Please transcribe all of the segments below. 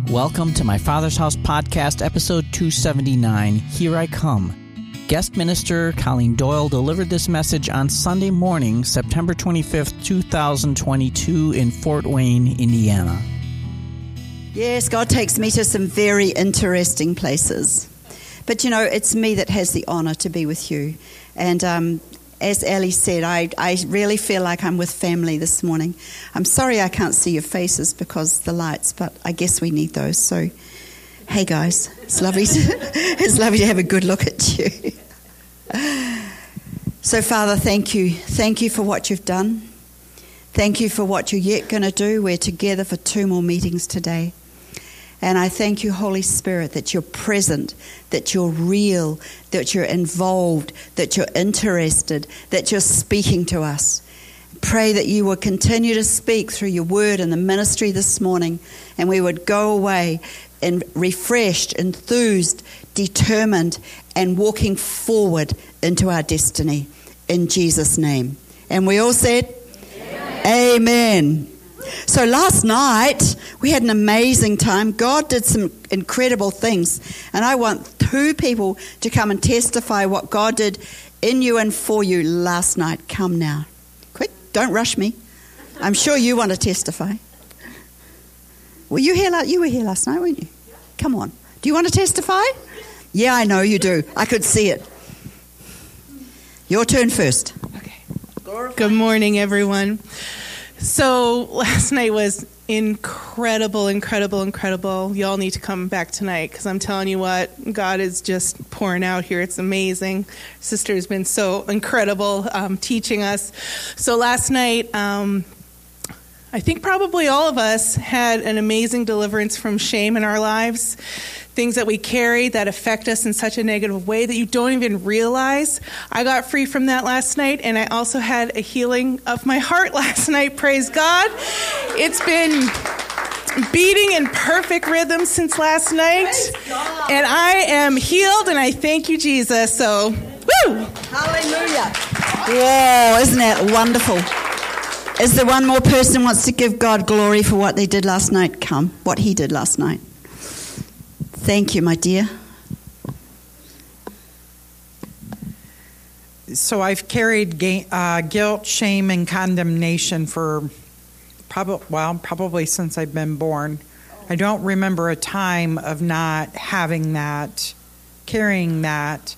Welcome to my Father's House podcast, episode 279, Here I Come. Guest minister Colleen Doyle delivered this message on Sunday morning, September 25th, 2022 in Fort Wayne, Indiana. Yes, God takes me to some very interesting places. But you know, it's me that has the honor to be with you. And as Ali said, I really feel like I'm with family this morning. I'm sorry I can't see your faces because of the lights, but I guess we need those. So, hey guys, it's lovely to have a good look at you. So, Father, thank you. Thank you for what you've done. Thank you for what you're yet going to do. We're together for 2 more meetings today. And I thank you, Holy Spirit, that you're present, that you're real, that you're involved, that you're interested, that you're speaking to us. Pray that you will continue to speak through your word and the ministry this morning, and we would go away and refreshed, enthused, determined, and walking forward into our destiny. In Jesus' name. And we all said, Amen. So last night, we had an amazing time. God did some incredible things. And I want 2 people to come and testify what God did in you and for you last night. Come now. Quick, don't rush me. I'm sure you want to testify. Were you here? You were here last night, weren't you? Come on. Do you want to testify? Yeah, I know you do. I could see it. Your turn first. Okay. Good morning, everyone. So last night was incredible. Y'all need to come back tonight because I'm telling you what, God is just pouring out here. It's amazing. Sister has been so incredible teaching us. So last night, I think probably all of us had an amazing deliverance from shame in our lives. Things that we carry that affect us in such a negative way that you don't even realize. I got free from that last night, and I also had a healing of my heart last night. Praise God. It's been beating in perfect rhythm since last night, and I am healed, and I thank you, Jesus. So, woo! Hallelujah. Whoa, isn't that wonderful? Is there one more person who wants to give God glory for what they did last night? Come, what he did last night. Thank you, my dear. So I've carried guilt, shame, and condemnation for probably since I've been born. I don't remember a time of not having that, carrying that.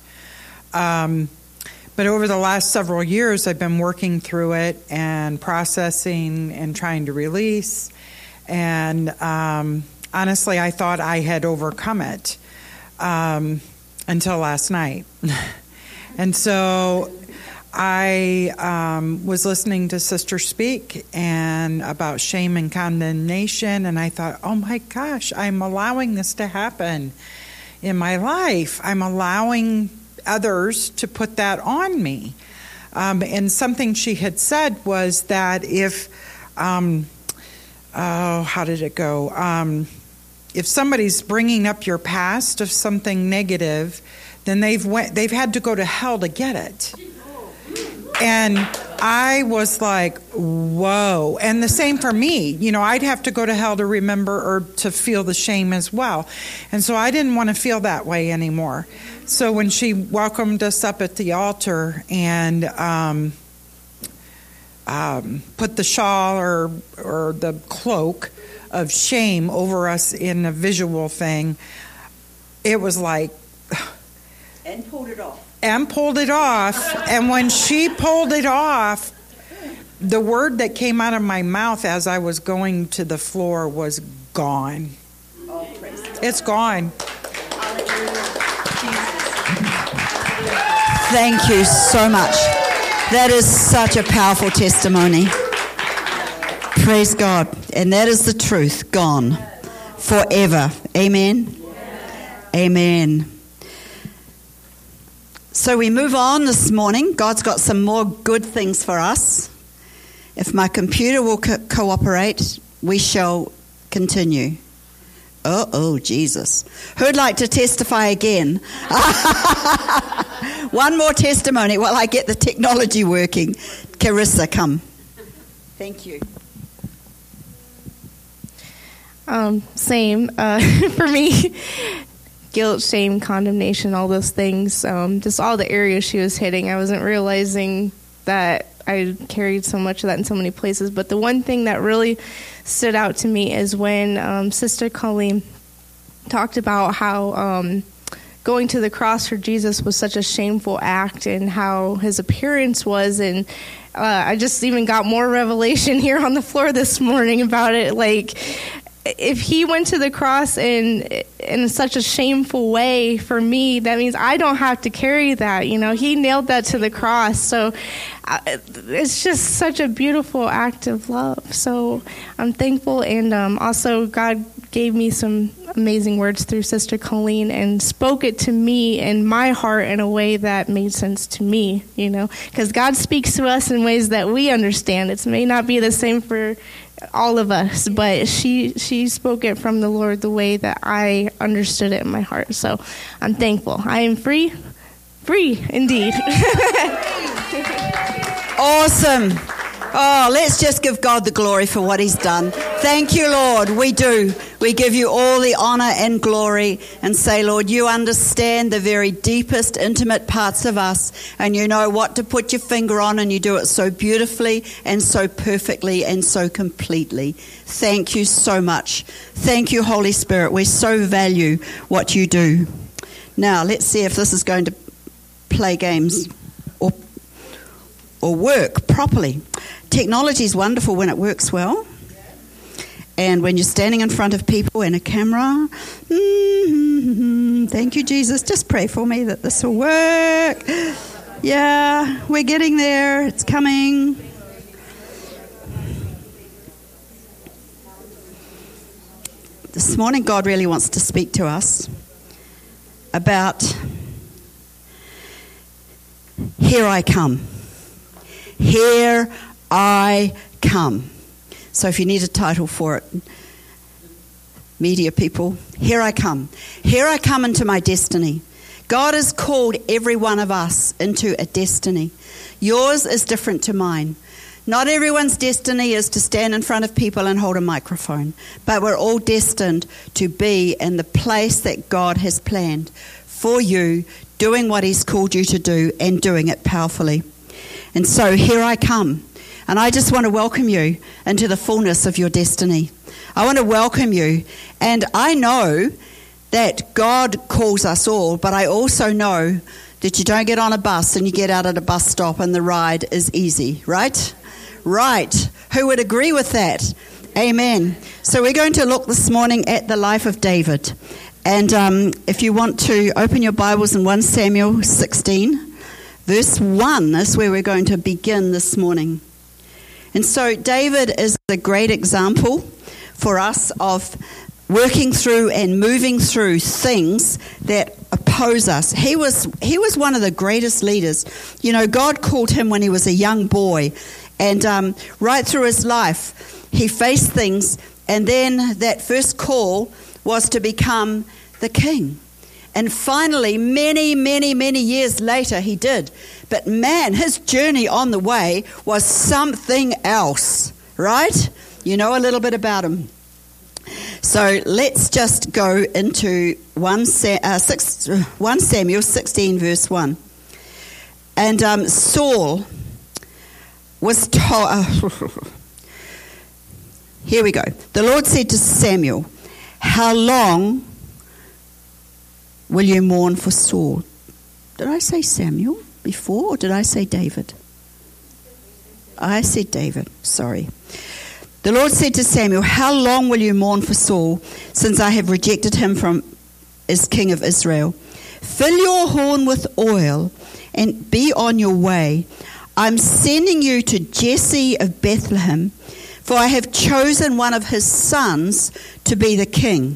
But over the last several years, I've been working through it and processing and trying to release. And honestly, I thought I had overcome it until last night. And so I was listening to Sister speak and about shame and condemnation, and I thought, oh my gosh, I'm allowing this to happen in my life. I'm allowing others to put that on me. And something she had said was that if, how did it go? If somebody's bringing up your past of something negative, then they've had to go to hell to get it. And I was like, whoa. And the same for me. You know, I'd have to go to hell to remember or to feel the shame as well. And so I didn't want to feel that way anymore. So when she welcomed us up at the altar and put the shawl or the cloak of shame over us in a visual thing, it was like... And pulled it off. And when she pulled it off, the word that came out of my mouth as I was going to the floor was gone. Oh, praise God. It's gone. Thank you so much. That is such a powerful testimony. Praise God. And that is the truth. Gone. Forever. Amen. Amen. So we move on this morning. God's got some more good things for us. If my computer will cooperate, we shall continue. Oh, Jesus. Who'd like to testify again? One more testimony while I get the technology working. Carissa, come. Thank you. Same. For me, guilt, shame, condemnation, all those things, just all the areas she was hitting. I wasn't realizing that I carried so much of that in so many places. But the one thing that really stood out to me is when Sister Colleen talked about how going to the cross for Jesus was such a shameful act and how his appearance was. And I just even got more revelation here on the floor this morning about it. Like, if he went to the cross in such a shameful way for me, that means I don't have to carry that. You know, he nailed that to the cross. So it's just such a beautiful act of love. So I'm thankful. And also God gave me some amazing words through Sister Colleen and spoke it to me in my heart in a way that made sense to me, you know, because God speaks to us in ways that we understand. It may not be the same for all of us, but she spoke it from the Lord the way that I understood it in my heart. So I'm thankful. I am free indeed. Awesome. Oh, let's just give God the glory for what he's done. Thank you, Lord. We do. We give you all the honor and glory and say, Lord, you understand the very deepest, intimate parts of us, and you know what to put your finger on, and you do it so beautifully and so perfectly and so completely. Thank you so much. Thank you, Holy Spirit. We so value what you do. Now, let's see if this is going to play games or work properly. Technology is wonderful when it works well. And when you're standing in front of people and a camera, thank you, Jesus. Just pray for me that this will work. Yeah, we're getting there. It's coming. This morning, God really wants to speak to us about here I come. Here I come. So if you need a title for it, media people, here I come. Here I come into my destiny. God has called every one of us into a destiny. Yours is different to mine. Not everyone's destiny is to stand in front of people and hold a microphone, but we're all destined to be in the place that God has planned for you, doing what he's called you to do and doing it powerfully. And so here I come. And I just want to welcome you into the fullness of your destiny. I want to welcome you. And I know that God calls us all, but I also know that you don't get on a bus and you get out at a bus stop and the ride is easy, right? Right. Who would agree with that? Amen. So we're going to look this morning at the life of David. And if you want to open your Bibles in 1 Samuel 16, verse 1 is where we're going to begin this morning. And so David is a great example for us of working through and moving through things that oppose us. He was one of the greatest leaders. You know, God called him when he was a young boy. And right through his life, he faced things. And then that first call was to become the king. And finally, many, many, many years later, he did. But man, his journey on the way was something else, right? You know a little bit about him. So let's just go into 1 Samuel 16, verse 1. And Saul was told... Here we go. The Lord said to Samuel, "How long will you mourn for Saul?" Did I say Samuel before, or did I say David? I said David, sorry. The Lord said to Samuel, "How long will you mourn for Saul, since I have rejected him as king of Israel? Fill your horn with oil and be on your way. I'm sending you to Jesse of Bethlehem, for I have chosen one of his sons to be the king."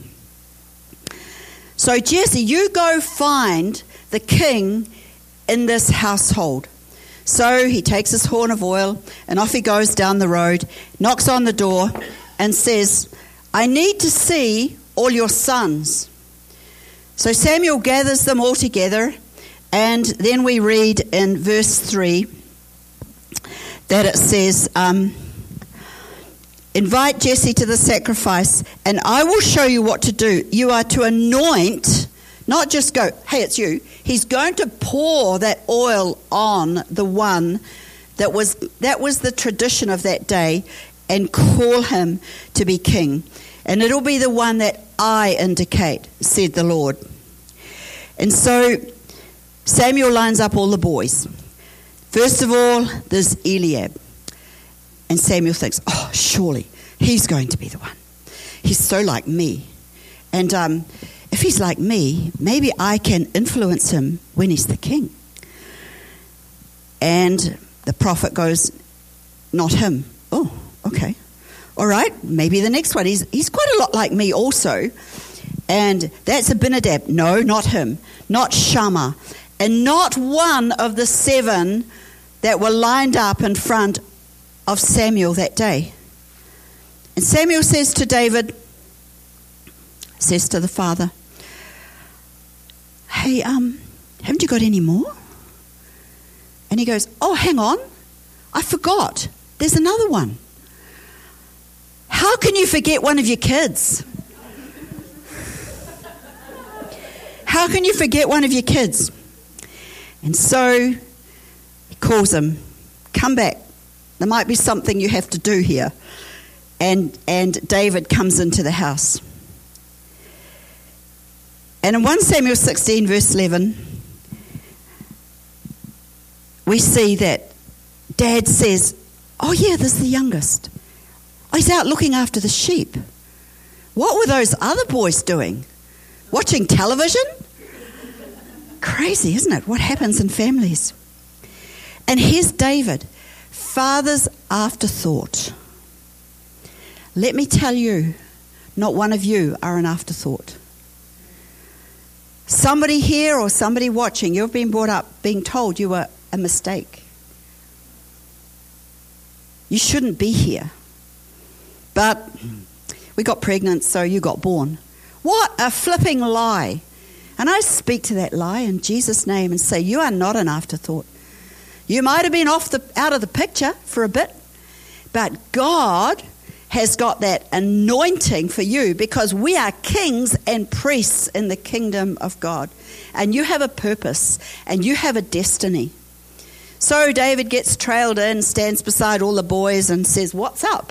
So Jesse, you go find the king in this household. So he takes his horn of oil and off he goes down the road, knocks on the door and says, "I need to see all your sons." So Samuel gathers them all together, and then we read in verse 3 that it says, invite Jesse to the sacrifice, and I will show you what to do. You are to anoint, not just go, hey, it's you. He's going to pour that oil on the one that was the tradition of that day, and call him to be king. And it'll be the one that I indicate, said the Lord. And so Samuel lines up all the boys. First of all, there's Eliab. And Samuel thinks, oh, surely he's going to be the one. He's so like me. And if he's like me, maybe I can influence him when he's the king. And the prophet goes, not him. Oh, okay. All right, maybe the next one. He's quite a lot like me also. And that's Abinadab. No, not him. Not Shammah. And not one of the 7 that were lined up in front of Samuel that day. And Samuel says to David, says to the father, hey, haven't you got any more? And he goes, oh, hang on, I forgot. There's another one. How can you forget one of your kids? How can you forget one of your kids? And so he calls him, come back. There might be something you have to do here. And David comes into the house. And in 1 Samuel 16, verse 11, we see that Dad says, oh yeah, this is the youngest. Oh, he's out looking after the sheep. What were those other boys doing? Watching television? Crazy, isn't it? What happens in families? And here's David, father's afterthought. Let me tell you, not one of you are an afterthought. Somebody here or somebody watching, you've been brought up being told you were a mistake. You shouldn't be here. But we got pregnant, so you got born. What a flipping lie. And I speak to that lie in Jesus' name and say, you are not an afterthought. You might have been out of the picture for a bit, but God has got that anointing for you, because we are kings and priests in the kingdom of God. And you have a purpose and you have a destiny. So David gets trailed in, stands beside all the boys and says, what's up?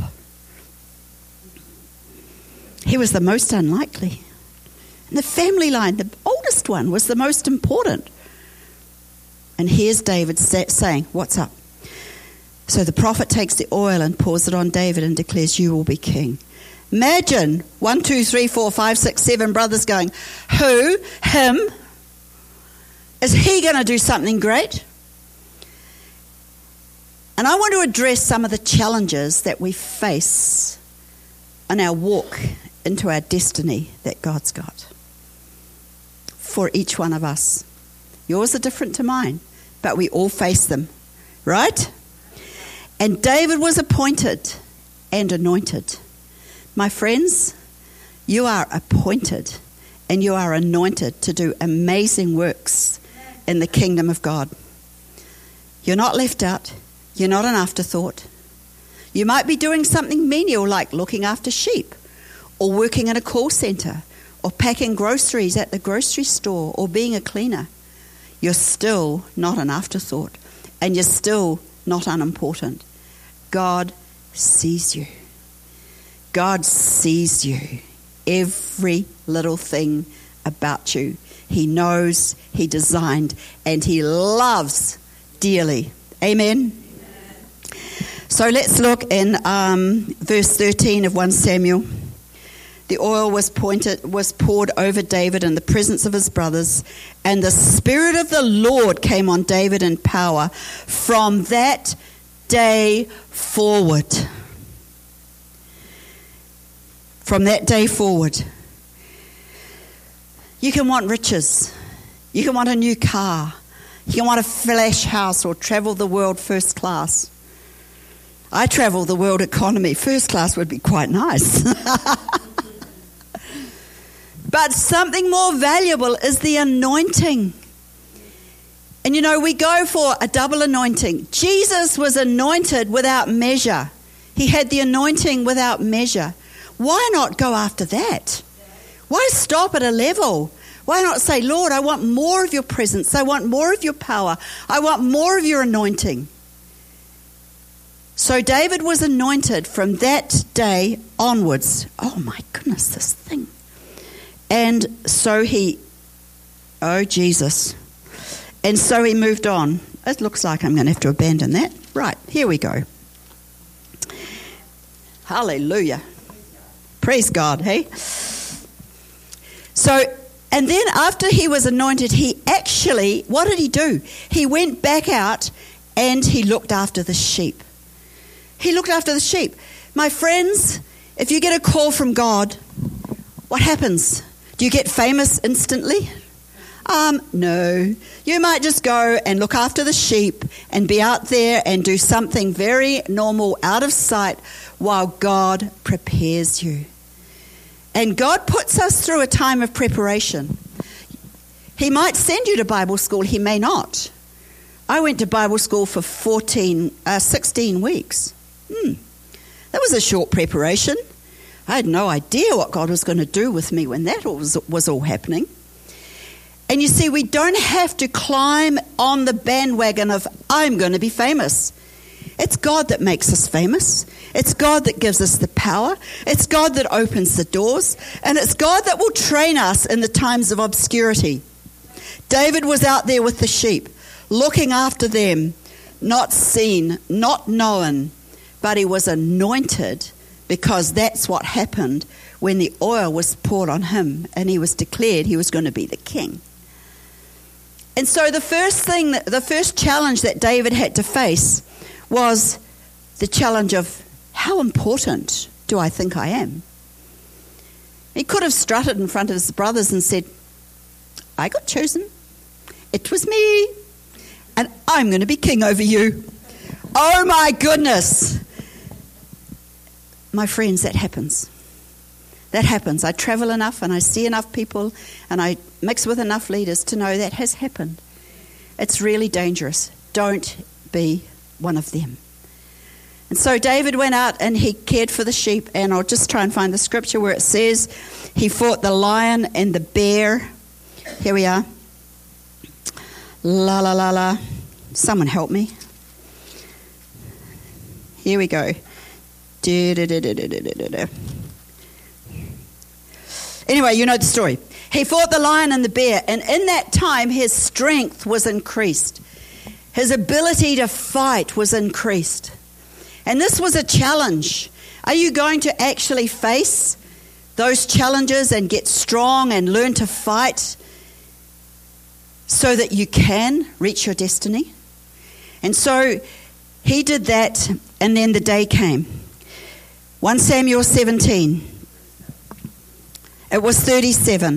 He was the most unlikely. In the family line, the oldest one was the most important. And here's David saying, what's up? So the prophet takes the oil and pours it on David and declares, you will be king. Imagine 1, 2, 3, 4, 5, 6, 7 brothers going, who? Him? Is he going to do something great? And I want to address some of the challenges that we face on our walk into our destiny that God's got for each one of us. Yours are different to mine, but we all face them, right? And David was appointed and anointed. My friends, you are appointed and you are anointed to do amazing works in the kingdom of God. You're not left out. You're not an afterthought. You might be doing something menial like looking after sheep, or working in a call centre, or packing groceries at the grocery store, or being a cleaner. You're still not an afterthought, and you're still not unimportant. God sees you. God sees you. Every little thing about you. He knows, He designed, and He loves dearly. Amen? So let's look in verse 13 of 1 Samuel. The oil was poured over David in the presence of his brothers, and the Spirit of the Lord came on David in power from that day forward. From that day forward. You can want riches. You can want a new car. You can want a flash house or travel the world first class. I travel the world economy. First class would be quite nice. But something more valuable is the anointing. And you know, we go for a double anointing. Jesus was anointed without measure. He had the anointing without measure. Why not go after that? Why stop at a level? Why not say, Lord, I want more of your presence. I want more of your power. I want more of your anointing. So David was anointed from that day onwards. Oh my goodness, this thing. And so Jesus. And so he moved on. It looks like I'm going to have to abandon that. Right, here we go. Hallelujah. Praise God, hey? So, and then after he was anointed, what did he do? He went back out and he looked after the sheep. He looked after the sheep. My friends, if you get a call from God, what happens? Do you get famous instantly? No. You might just go and look after the sheep and be out there and do something very normal, out of sight, while God prepares you. And God puts us through a time of preparation. He might send you to Bible school, he may not. I went to Bible school for 16 weeks. That was a short preparation. I had no idea what God was going to do with me when that was all happening. And you see, we don't have to climb on the bandwagon of, I'm going to be famous. It's God that makes us famous. It's God that gives us the power. It's God that opens the doors. And it's God that will train us in the times of obscurity. David was out there with the sheep, looking after them, not seen, not known, but he was anointed because that's what happened when the oil was poured on him and he was declared he was going to be the king. And so the first challenge that David had to face was the challenge of, how important do I think I am? He could have strutted in front of his brothers and said, I got chosen. It was me. And I'm going to be king over you. Oh my goodness. My friends, that happens. That happens. I travel enough and I see enough people and I mix with enough leaders to know that has happened. It's really dangerous. Don't be one of them. And so David went out and he cared for the sheep, and I'll just try and find the scripture where it says he fought the lion and the bear. Here we are. La la la la. Someone help me. Here we go. Anyway, you know the story. He fought the lion and the bear, and in that time his strength was increased. His ability to fight was increased. And this was a challenge. Are you going to actually face those challenges and get strong and learn to fight so that you can reach your destiny? And so he did that, and then the day came. 1 Samuel 17. It was 37.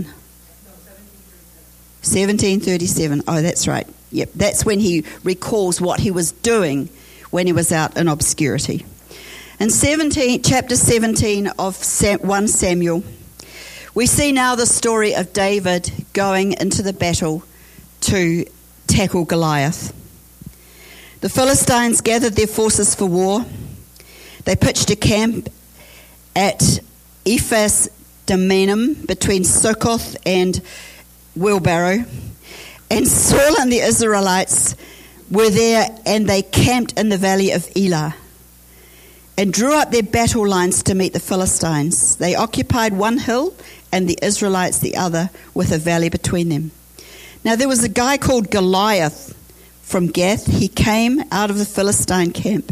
1737. Oh, that's right. Yep, that's when he recalls what he was doing when he was out in obscurity. In chapter 17 of 1 Samuel, we see now the story of David going into the battle to tackle Goliath. The Philistines gathered their forces for war. They pitched a camp at Ephes Dammim between Succoth and Wheelbarrow. And Saul and the Israelites were there, and they camped in the valley of Elah and drew up their battle lines to meet the Philistines. They occupied one hill and the Israelites the other, with a valley between them. Now there was a guy called Goliath from Gath. He came out of the Philistine camp,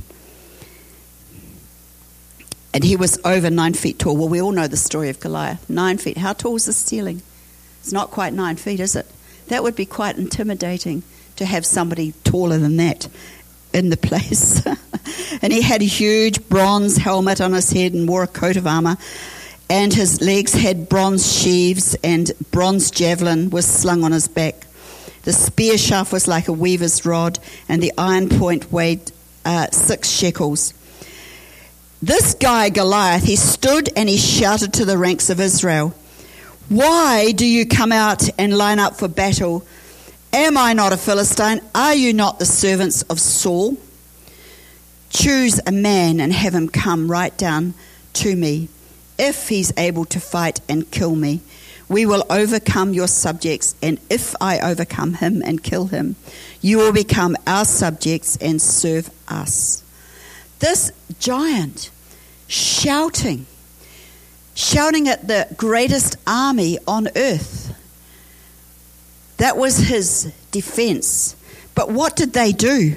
and he was over 9 feet tall. Well, we all know the story of Goliath. 9 feet. How tall is the ceiling? It's not quite 9 feet, is it? That would be quite intimidating to have somebody taller than that in the place. And he had a huge bronze helmet on his head and wore a coat of armor. And his legs had bronze sheaves, and bronze javelin was slung on his back. The spear shaft was like a weaver's rod, and the iron point weighed 6 shekels. This guy, Goliath, he stood and he shouted to the ranks of Israel, "Why do you come out and line up for battle? Am I not a Philistine? Are you not the servants of Saul?" choose a man and have him come right down to me. If he's able to fight and kill me, we will overcome your subjects, and if I overcome him and kill him, you will become our subjects and serve us." This giant shouting at the greatest army on earth. That was his defense. But what did they do?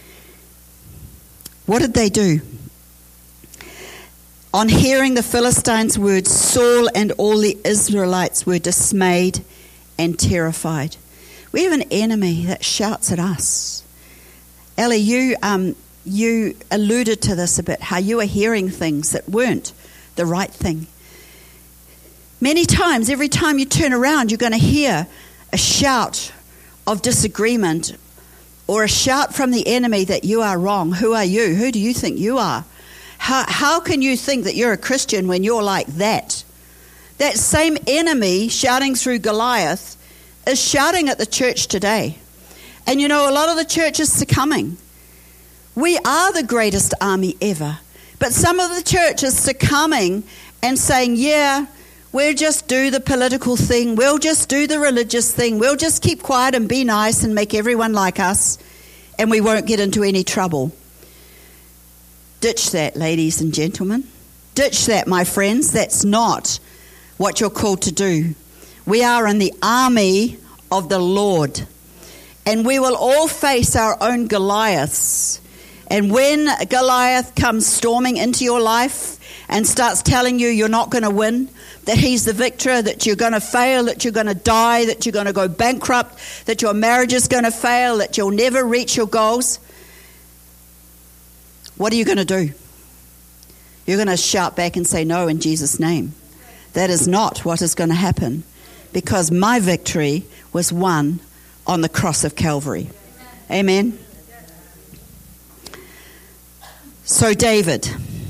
What did they do? On hearing the Philistines' words, Saul and all the Israelites were dismayed and terrified. We have an enemy that shouts at us. Ellie, you alluded to this a bit, how you were hearing things that weren't the right thing. Many times, every time you turn around, you're going to hear a shout of disagreement or a shout from the enemy that you are wrong. Who are you? Who do you think you are? How can you think that you're a Christian when you're like that? That same enemy shouting through Goliath is shouting at the church today. And you know, a lot of the church is succumbing. We are the greatest army ever. But some of the church is succumbing and saying, yeah, we'll just do the political thing. We'll just do the religious thing. We'll just keep quiet and be nice and make everyone like us, and we won't get into any trouble. Ditch that, ladies and gentlemen. Ditch that, my friends. That's not what you're called to do. We are in the army of the Lord, and we will all face our own Goliaths. And when Goliath comes storming into your life and starts telling you you're not going to win, that he's the victor, that you're going to fail, that you're going to die, that you're going to go bankrupt, that your marriage is going to fail, that you'll never reach your goals, what are you going to do? You're going to shout back and say, no, in Jesus' name. That is not what is going to happen, because my victory was won on the cross of Calvary. Amen. So David.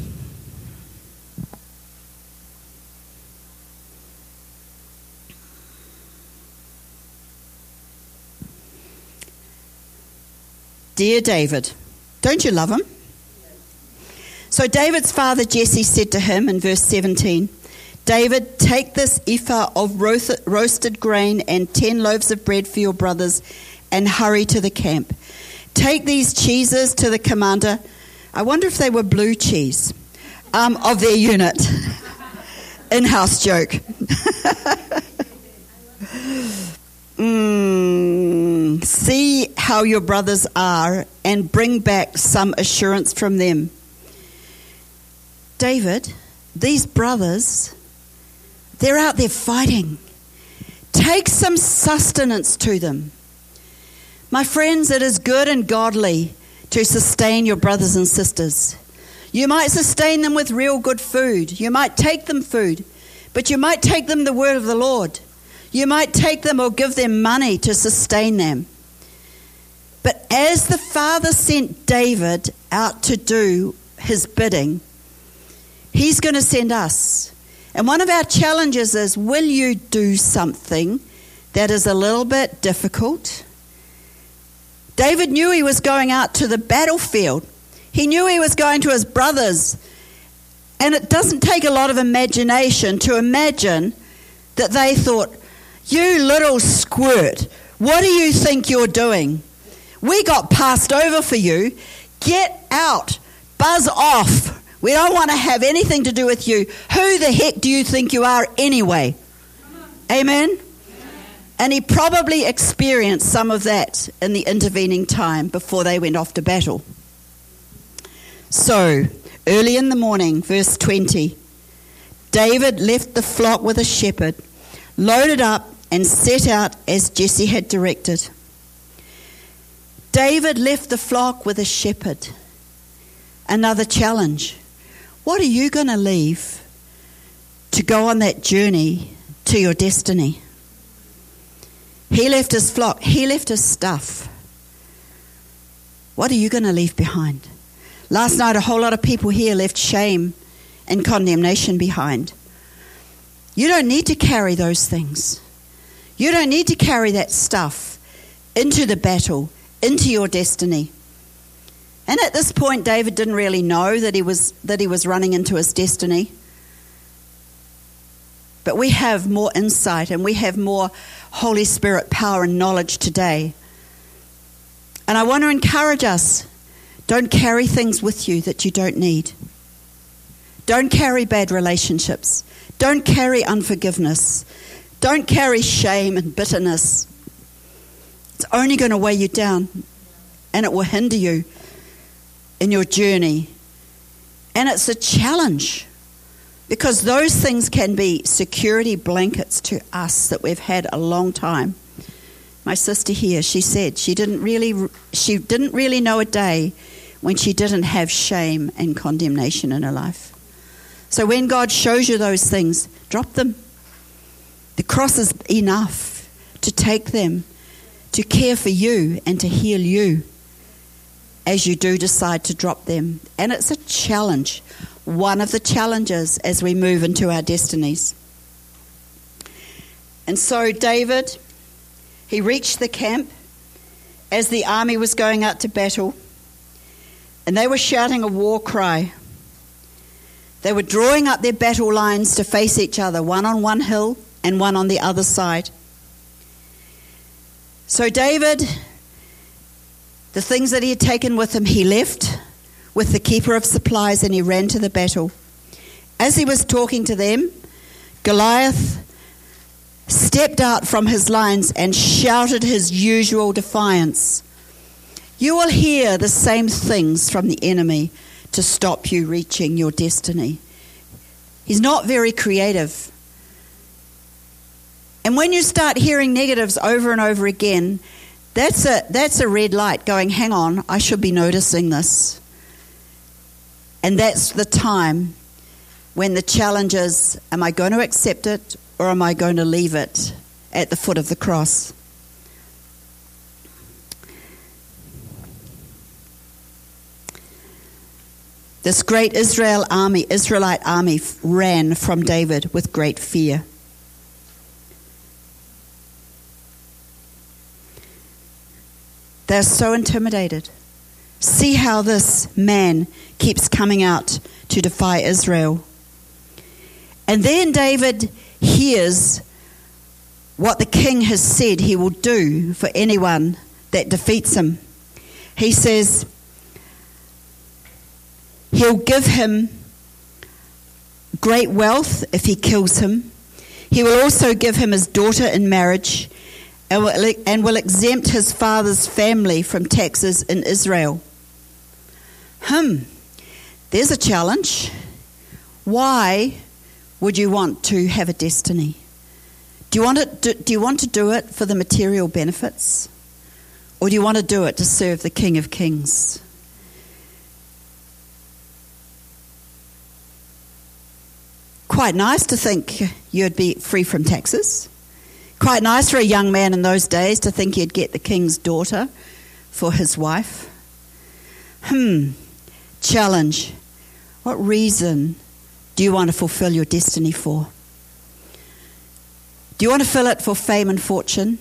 Dear David, don't you love him? So David's father Jesse said to him in verse 17, David, take this ephah of roasted grain and 10 loaves of bread for your brothers and hurry to the camp. Take these cheeses to the commander. I wonder if they were blue cheese of their unit. In-house joke. See how your brothers are and bring back some assurance from them. David, these brothers, they're out there fighting. Take some sustenance to them. My friends, it is good and godly to sustain your brothers and sisters. You might sustain them with real good food. You might take them food, but you might take them the word of the Lord. You might take them or give them money to sustain them. But as the Father sent David out to do his bidding, he's going to send us. And one of our challenges is, will you do something that is a little bit difficult? David knew he was going out to the battlefield. He knew he was going to his brothers. And it doesn't take a lot of imagination to imagine that they thought, you little squirt, what do you think you're doing? We got passed over for you. Get out. Buzz off. We don't want to have anything to do with you. Who the heck do you think you are anyway? Amen? And he probably experienced some of that in the intervening time before they went off to battle. So, early in the morning, verse 20, David left the flock with a shepherd, loaded up and set out as Jesse had directed. David left the flock with a shepherd. Another challenge. What are you going to leave to go on that journey to your destiny? He left his flock. He left his stuff. What are you going to leave behind? Last night, a whole lot of people here left shame and condemnation behind. You don't need to carry those things. You don't need to carry that stuff into the battle, into your destiny. And at this point, David didn't really know that he was running into his destiny. But we have more insight and we have more Holy Spirit power and knowledge today. And I want to encourage us, don't carry things with you that you don't need. Don't carry bad relationships. Don't carry unforgiveness. Don't carry shame and bitterness. It's only going to weigh you down, and it will hinder you in your journey. And it's a challenge, because those things can be security blankets to us that we've had a long time. My sister here, she said she didn't really know a day when she didn't have shame and condemnation in her life. So when God shows you those things, drop them. The cross is enough to take them, to care for you and to heal you as you do decide to drop them. And it's a challenge, one of the challenges as we move into our destinies. And so David, he reached the camp as the army was going out to battle, and they were shouting a war cry. They were drawing up their battle lines to face each other, one on one hill and one on the other side. So David, the things that he had taken with him, he left with the keeper of supplies, and he ran to the battle. As he was talking to them, Goliath stepped out from his lines and shouted his usual defiance. You will hear the same things from the enemy to stop you reaching your destiny. He's not very creative. And when you start hearing negatives over and over again, that's a red light going, hang on, I should be noticing this. And that's the time when the challenge is, am I going to accept it or am I going to leave it at the foot of the cross? This great Israelite army ran from David with great fear. They're so intimidated. See how this man keeps coming out to defy Israel. And then David hears what the king has said he will do for anyone that defeats him. He says he'll give him great wealth if he kills him. He will also give him his daughter in marriage and will exempt his father's family from taxes in Israel. There's a challenge. Why would you want to have a destiny? Do you want to do it for the material benefits? Or do you want to do it to serve the King of Kings? Quite nice to think you'd be free from taxes. Quite nice for a young man in those days to think he'd get the king's daughter for his wife. Challenge. What reason do you want to fulfill your destiny for? Do you want to fill it for fame and fortune?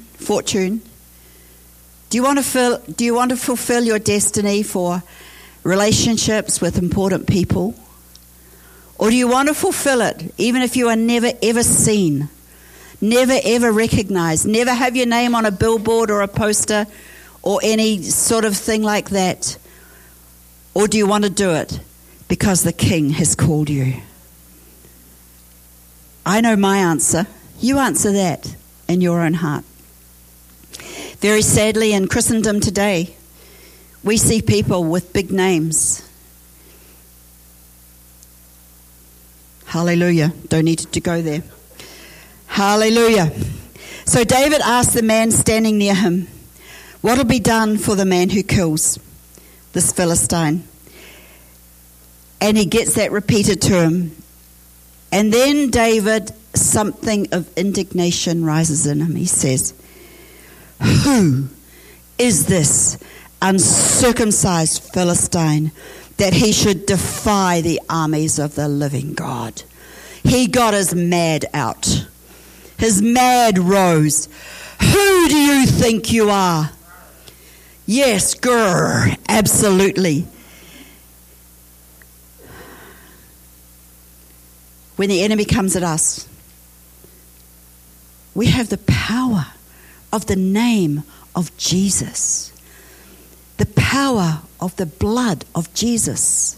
Do you want to fulfill your destiny for relationships with important people? Or do you want to fulfill it even if you are never ever seen, never ever recognized, never have your name on a billboard or a poster or any sort of thing like that? Or do you want to do it because the King has called you? I know my answer. You answer that in your own heart. Very sadly, in Christendom today, we see people with big names. Hallelujah. Don't need to go there. Hallelujah. So David asked the man standing near him, what will be done for the man who kills this Philistine? And he gets that repeated to him. And then David, something of indignation rises in him. He says, who is this uncircumcised Philistine that he should defy the armies of the living God? He got his mad out. His mad rose. Who do you think you are? Yes, grr, absolutely. when the enemy comes at us, we have the power of the name of Jesus. The power of the blood of Jesus.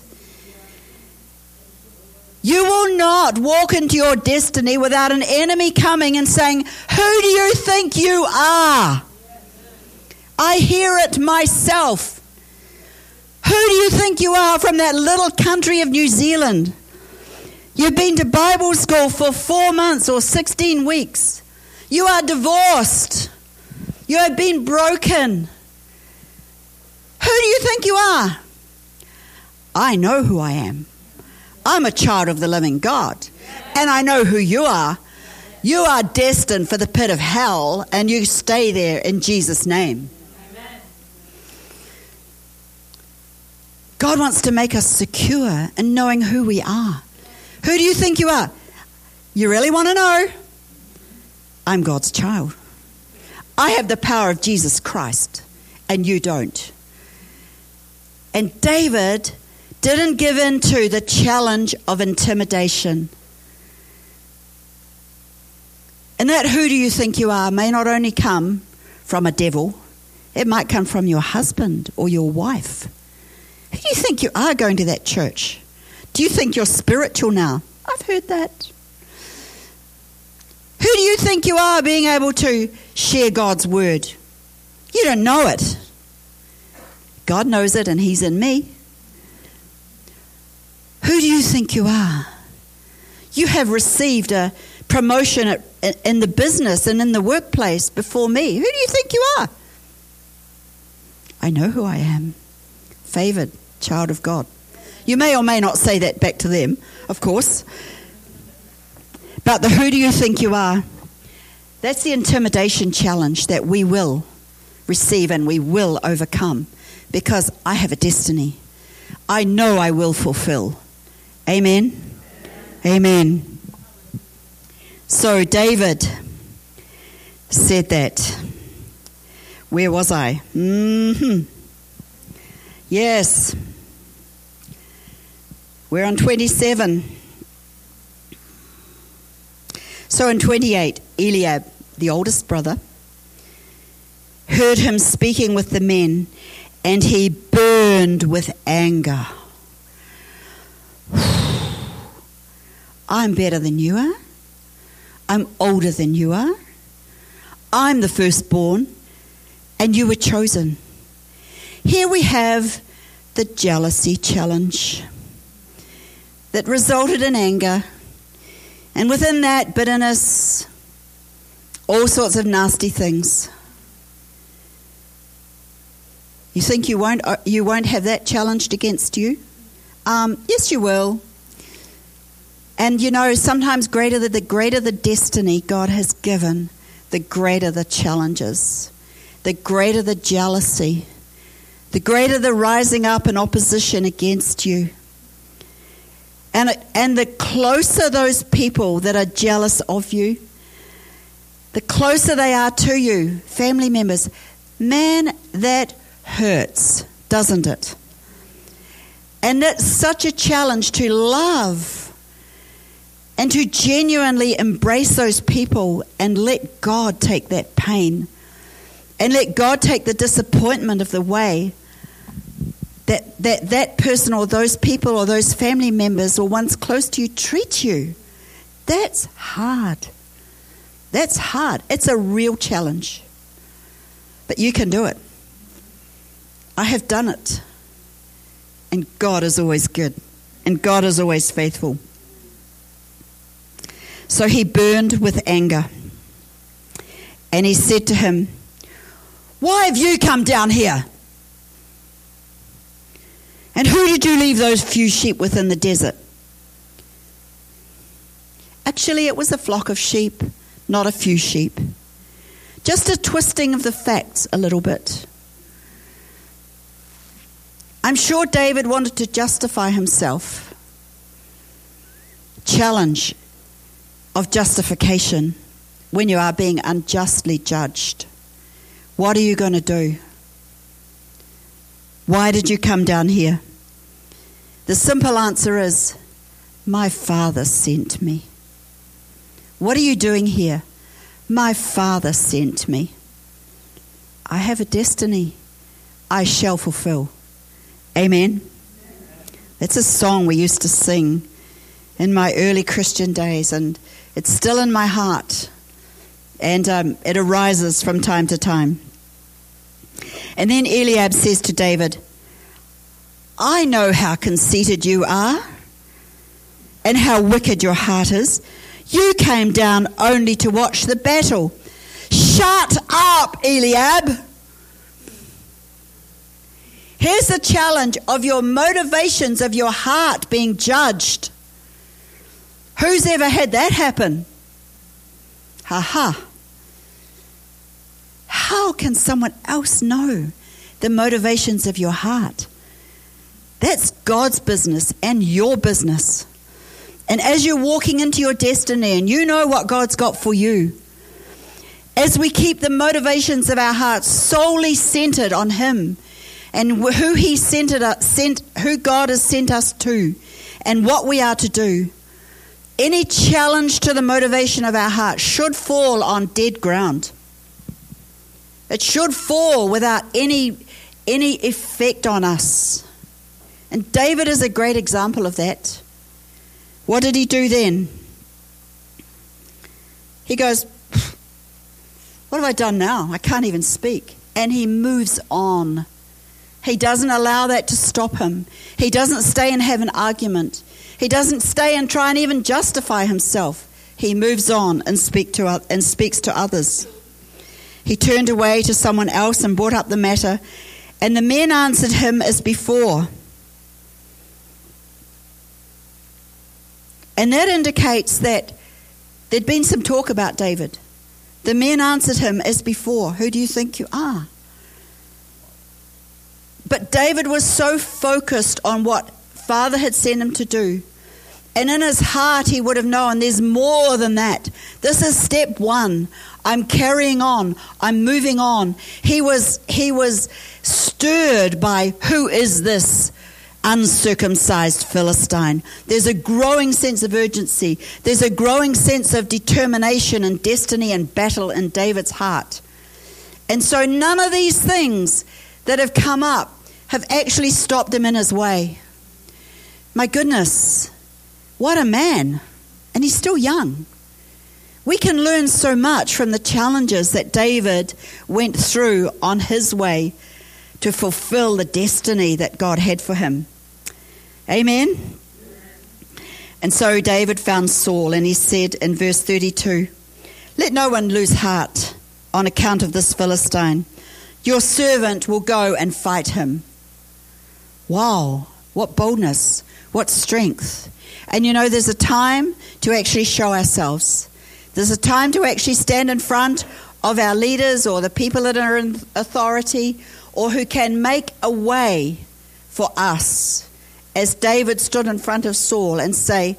You will not walk into your destiny without an enemy coming and saying, "Who do you think you are?" I hear it myself. Who do you think you are from that little country of New Zealand? You've been to Bible school for 4 months or 16 weeks. You are divorced. You have been broken. Who do you think you are? I know who I am. I'm a child of the living God. And I know who you are. You are destined for the pit of hell, and you stay there in Jesus' name. Amen. God wants to make us secure in knowing who we are. Who do you think you are? You really want to know? I'm God's child. I have the power of Jesus Christ, and you don't. And David didn't give in to the challenge of intimidation. And that "who do you think you are" may not only come from a devil, it might come from your husband or your wife. Who do you think you are going to that church? Do you think you're spiritual now? I've heard that. Who do you think you are being able to share God's word? You don't know it. God knows it, and He's in me. Who do you think you are? You have received a promotion in the business and in the workplace before me. Who do you think you are? I know who I am. Favored child of God. You may or may not say that back to them, of course. But the "who do you think you are," that's the intimidation challenge that we will receive and we will overcome, because I have a destiny. I know I will fulfill. Amen? Amen. So David said that. Where was I? Yes. We're on 27. So in 28, Eliab, the oldest brother, heard him speaking with the men, and he burned with anger. I'm better than you are. I'm older than you are. I'm the firstborn, and you were chosen. Here we have the jealousy challenge that resulted in anger, and within that, bitterness, all sorts of nasty things. You think you won't have that challenged against you? Yes, you will. And you know, sometimes the greater the destiny God has given, the greater the challenges, the greater the jealousy, the greater the rising up in opposition against you. And the closer those people that are jealous of you, the closer they are to you, family members, man, that hurts, doesn't it? And it's such a challenge to love and to genuinely embrace those people and let God take that pain and let God take the disappointment of the way that person or those people or those family members or ones close to you treat you. That's hard. That's hard. It's a real challenge. But you can do it. I have done it. And God is always good. And God is always faithful. So he burned with anger. And he said to him, "Why have you come down here? And who did you leave those few sheep with in the desert?" Actually, it was a flock of sheep, not a few sheep. Just a twisting of the facts a little bit. I'm sure David wanted to justify himself. Challenge of justification when you are being unjustly judged. What are you going to do? Why did you come down here? The simple answer is, My Father sent me. What are you doing here? My Father sent me. I have a destiny I shall fulfill. Amen. That's a song we used to sing in my early Christian days, and it's still in my heart, and it arises from time to time. And then Eliab says to David, I know how conceited you are and how wicked your heart is. You came down only to watch the battle. Shut up, Eliab. Here's the challenge of your motivations of your heart being judged. Who's ever had that happen? Ha ha. How can someone else know the motivations of your heart? That's God's business and your business. And as you're walking into your destiny and you know what God's got for you, as we keep the motivations of our hearts solely centered on Him and who God has sent us to and what we are to do, any challenge to the motivation of our heart should fall on dead ground. It should fall without any effect on us. And David is a great example of that. What did he do then? He goes, what have I done now? I can't even speak. And he moves on. He doesn't allow that to stop him. He doesn't stay and have an argument. He doesn't stay and try and even justify himself. He moves on and speaks to others. He turned away to someone else and brought up the matter, and the men answered him as before. And that indicates that there'd been some talk about David. The men answered him as before. Who do you think you are? But David was so focused on what Father had sent him to do. And in his heart he would have known there's more than that. This is step one. I'm carrying on. I'm moving on. He was stirred by who is this uncircumcised Philistine. There's a growing sense of urgency. There's a growing sense of determination and destiny and battle in David's heart. And so none of these things that have come up have actually stopped him in his way. My goodness, what a man. And he's still young. We can learn so much from the challenges that David went through on his way to fulfill the destiny that God had for him. Amen? And so David found Saul, and he said in verse 32, let no one lose heart on account of this Philistine. Your servant will go and fight him. Wow, what boldness, what strength. And you know, there's a time to actually show ourselves. There's a time to actually stand in front of our leaders or the people that are in authority or who can make a way for us, as David stood in front of Saul and say,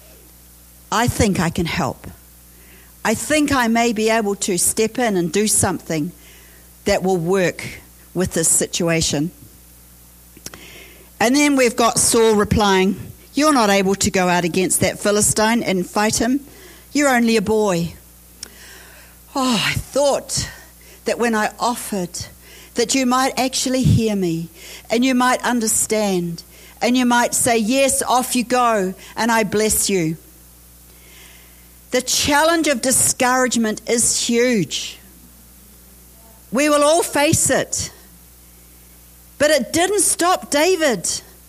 I think I can help. I think I may be able to step in and do something that will work with this situation. And then we've got Saul replying, you're not able to go out against that Philistine and fight him. You're only a boy. Oh, I thought that when I offered that you might actually hear me and you might understand and you might say, yes, off you go, and I bless you. The challenge of discouragement is huge. We will all face it. But it didn't stop David.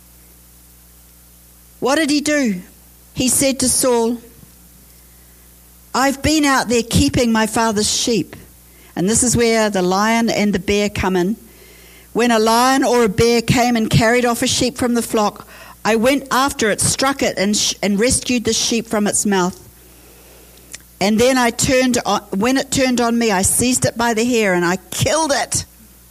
What did he do? He said to Saul, I've been out there keeping my father's sheep. And this is where the lion and the bear come in. When a lion or a bear came and carried off a sheep from the flock, I went after it, struck it, and rescued the sheep from its mouth. And then when it turned on me, I seized it by the hair and I killed it.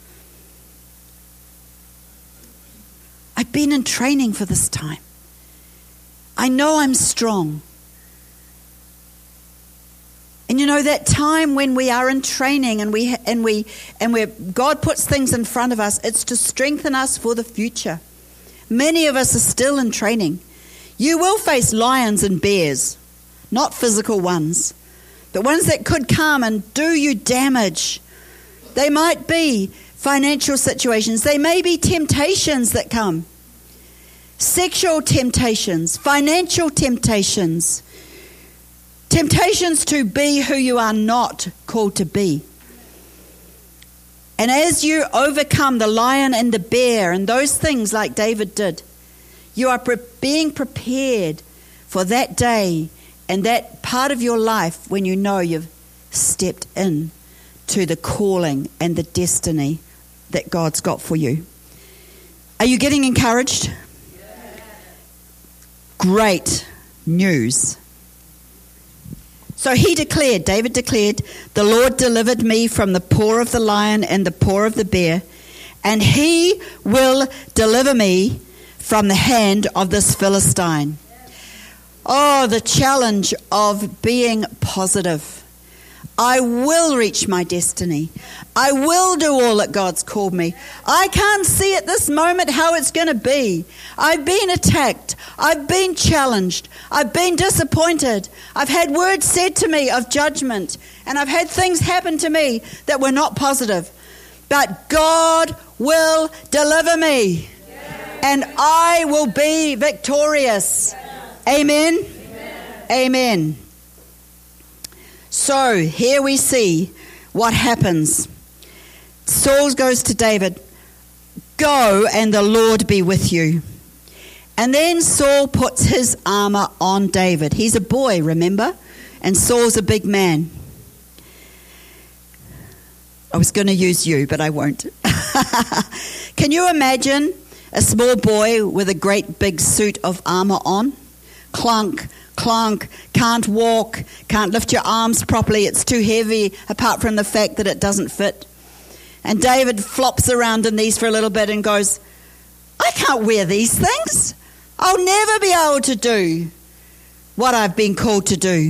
I've been in training for this time. I know I'm strong. And you know, that time when we are in training and God puts things in front of us, it's to strengthen us for the future. Many of us are still in training. You will face lions and bears, not physical ones, but ones that could come and do you damage. They might be financial situations. They may be temptations that come. Sexual temptations, financial temptations, temptations to be who you are not called to be. And as you overcome the lion and the bear and those things like David did, you are being prepared for that day and that part of your life when you know you've stepped in to the calling and the destiny that God's got for you. Are you getting encouraged? Yeah. Great news. So David declared, the Lord delivered me from the paw of the lion and the paw of the bear, and he will deliver me from the hand of this Philistine. Oh, the challenge of being positive. I will reach my destiny. I will do all that God's called me. I can't see at this moment how it's going to be. I've been attacked. I've been challenged. I've been disappointed. I've had words said to me of judgment, and I've had things happen to me that were not positive. But God will deliver me, and I will be victorious. Amen? Amen. So here we see what happens. Saul goes to David, go and the Lord be with you. And then Saul puts his armor on David. He's a boy, remember? And Saul's a big man. I was going to use you, but I won't. Can you imagine a small boy with a great big suit of armor on? Clunk, clunk, can't walk, can't lift your arms properly, it's too heavy, apart from the fact that it doesn't fit. And David flops around in these for a little bit and goes, I can't wear these things. I'll never be able to do what I've been called to do.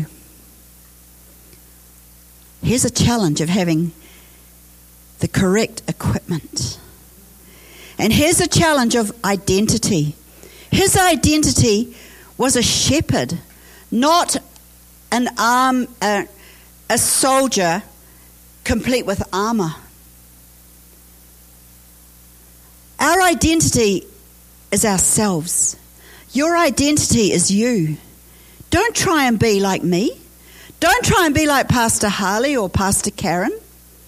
Here's a challenge of having the correct equipment. And here's a challenge of identity. His identity was a shepherd, not a soldier complete with armor. Our identity is ourselves. Your identity is you. Don't try and be like me. Don't try and be like Pastor Harley or Pastor Karen.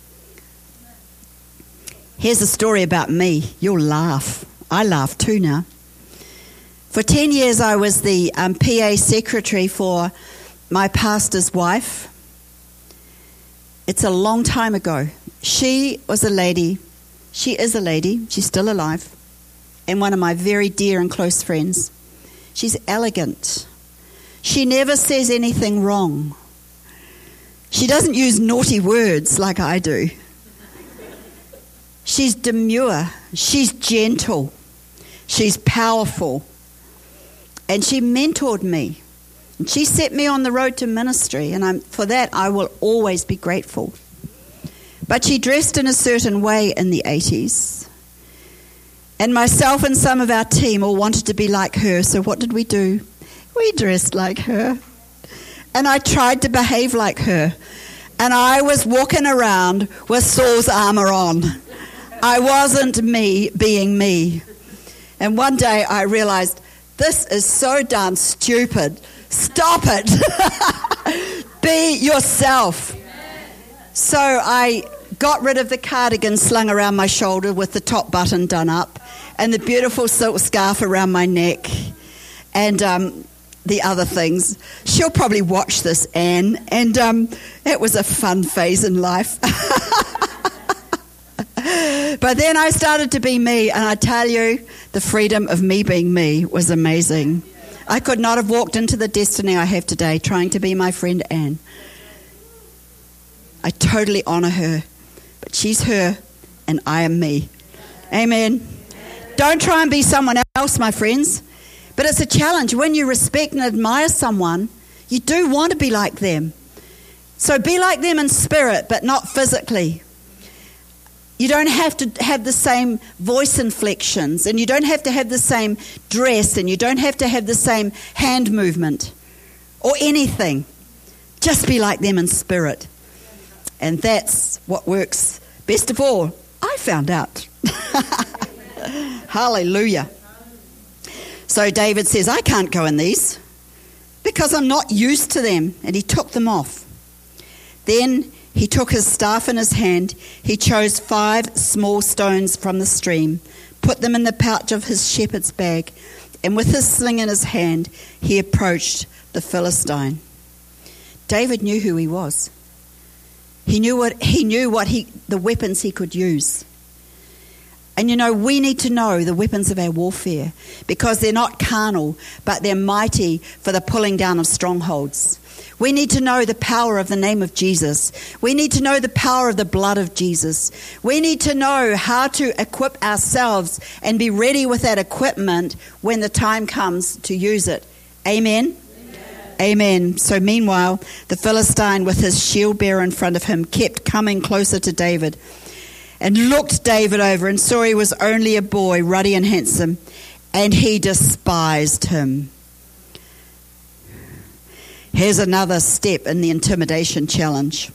Here's a story about me. You'll laugh. I laugh too now. For 10 years, I was the PA secretary for my pastor's wife. It's a long time ago. She was a lady. She is a lady. She's still alive. And one of my very dear and close friends. She's elegant. She never says anything wrong. She doesn't use naughty words like I do. She's demure. She's gentle. She's powerful. And she mentored me. And she set me on the road to ministry. And for that, I will always be grateful. But she dressed in a certain way in the 80s. And myself and some of our team all wanted to be like her. So what did we do? We dressed like her. And I tried to behave like her. And I was walking around with Saul's armor on. I wasn't me being me. And one day I realized, this is so darn stupid. Stop it. Be yourself. So I got rid of the cardigan slung around my shoulder with the top button done up and the beautiful silk scarf around my neck and the other things. She'll probably watch this, Anne, and it was a fun phase in life. But then I started to be me, and I tell you, the freedom of me being me was amazing. I could not have walked into the destiny I have today trying to be my friend Anne. I totally honour her, but she's her and I am me. Amen. Don't try and be someone else, my friends, but it's a challenge. When you respect and admire someone, you do want to be like them. So be like them in spirit, but not physically. You don't have to have the same voice inflections, and you don't have to have the same dress, and you don't have to have the same hand movement or anything. Just be like them in spirit. And that's what works best of all. I found out. Hallelujah. So David says, I can't go in these because I'm not used to them. And he took them off. Then he took his staff in his hand. He chose 5 small stones from the stream, put them in the pouch of his shepherd's bag, and with his sling in his hand, he approached the Philistine. David knew who he was. He knew the weapons he could use. And we need to know the weapons of our warfare, because they're not carnal, but they're mighty for the pulling down of strongholds. We need to know the power of the name of Jesus. We need to know the power of the blood of Jesus. We need to know how to equip ourselves and be ready with that equipment when the time comes to use it. Amen? Amen. So meanwhile, the Philistine with his shield bearer in front of him kept coming closer to David, and looked David over and saw he was only a boy, ruddy and handsome, and he despised him. Here's another step in the intimidation challenge.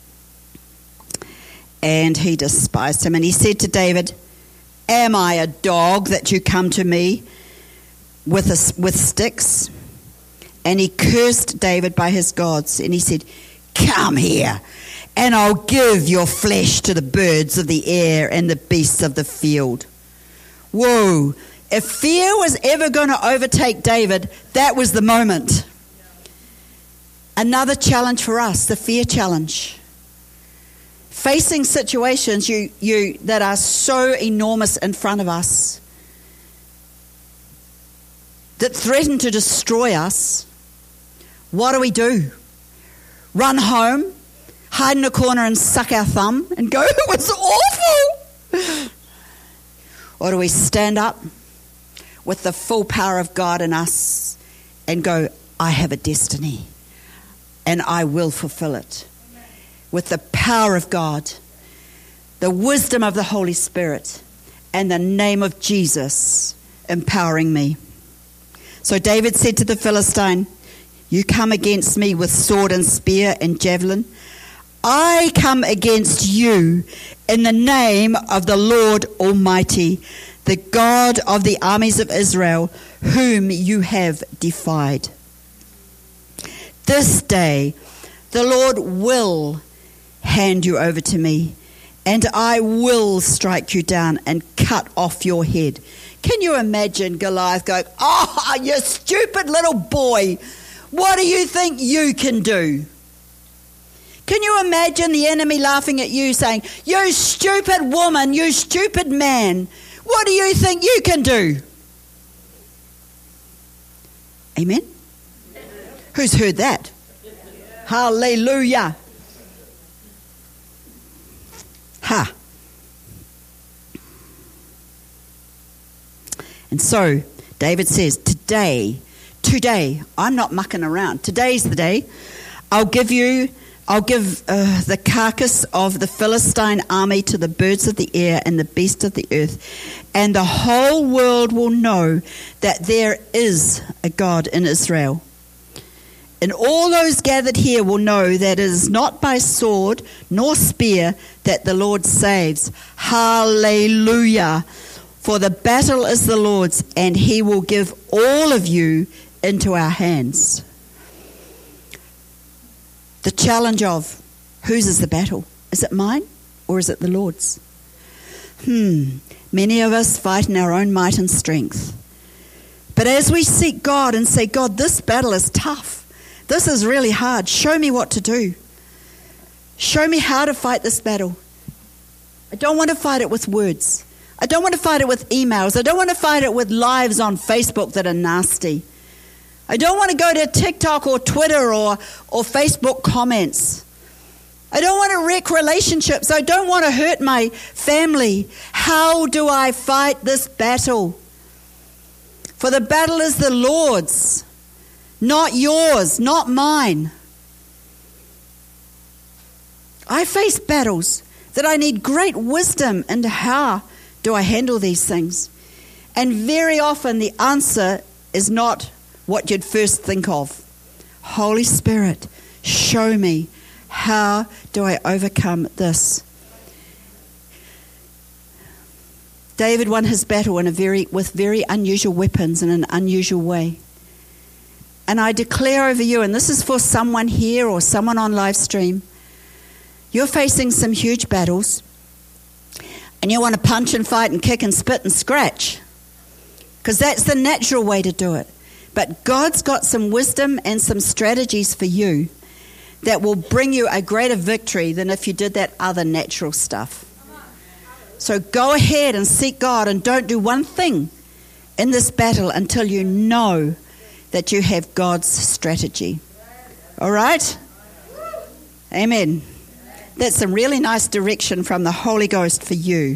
And he despised him. And he said to David, am I a dog that you come to me with sticks? And he cursed David by his gods. And he said, come here, and I'll give your flesh to the birds of the air and the beasts of the field. Whoa. If fear was ever going to overtake David, that was the moment. Another challenge for us, the fear challenge. Facing situations that are so enormous in front of us, that threaten to destroy us, what do? Run home, hide in a corner and suck our thumb and go, it was awful? Or do we stand up with the full power of God in us and go, I have a destiny and I will fulfill it. With the power of God, the wisdom of the Holy Spirit, and the name of Jesus empowering me. So David said to the Philistine, you come against me with sword and spear and javelin. I come against you in the name of the Lord Almighty, the God of the armies of Israel, whom you have defied. This day the Lord will hand you over to me, and I will strike you down and cut off your head. Can you imagine Goliath going, oh, you stupid little boy, what do you think you can do? Can you imagine the enemy laughing at you saying, you stupid woman, you stupid man, what do you think you can do? Amen? Who's heard that? Hallelujah. Ha. And so David says, today, I'm not mucking around. Today's the day. I'll give the carcass of the Philistine army to the birds of the air and the beasts of the earth, and the whole world will know that there is a God in Israel. And all those gathered here will know that it is not by sword nor spear that the Lord saves. Hallelujah. For the battle is the Lord's, and he will give all of you into our hands. The challenge of whose is the battle? Is it mine or is it the Lord's? Many of us fight in our own might and strength. But as we seek God and say, God, this battle is tough. This is really hard. Show me what to do. Show me how to fight this battle. I don't want to fight it with words. I don't want to fight it with emails. I don't want to fight it with lives on Facebook that are nasty. I don't want to go to TikTok or Twitter or Facebook comments. I don't want to wreck relationships. I don't want to hurt my family. How do I fight this battle? For the battle is the Lord's, not yours, not mine. I face battles, that I need great wisdom into how do I handle these things. And very often the answer is not what you'd first think of. Holy Spirit, show me, how do I overcome this? David won his battle with very unusual weapons in an unusual way. And I declare over you, and this is for someone here or someone on live stream, you're facing some huge battles, and you want to punch and fight and kick and spit and scratch, because that's the natural way to do it. But God's got some wisdom and some strategies for you that will bring you a greater victory than if you did that other natural stuff. So go ahead and seek God, and don't do one thing in this battle until you know that you have God's strategy. All right? Amen. That's some really nice direction from the Holy Ghost for you.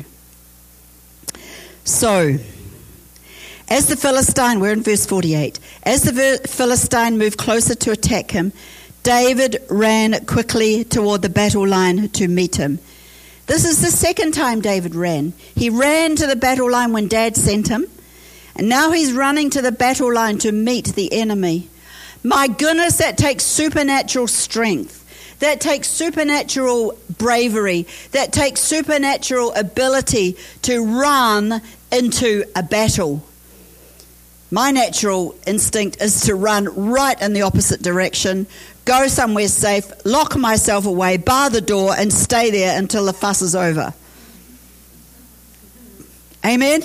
So, as the Philistine, we're in verse 48, as the Philistine moved closer to attack him, David ran quickly toward the battle line to meet him. This is the second time David ran. He ran to the battle line when Dad sent him, and now he's running to the battle line to meet the enemy. My goodness, that takes supernatural strength. That takes supernatural bravery. That takes supernatural ability to run into a battle. My natural instinct is to run right in the opposite direction, go somewhere safe, lock myself away, bar the door, and stay there until the fuss is over. Amen?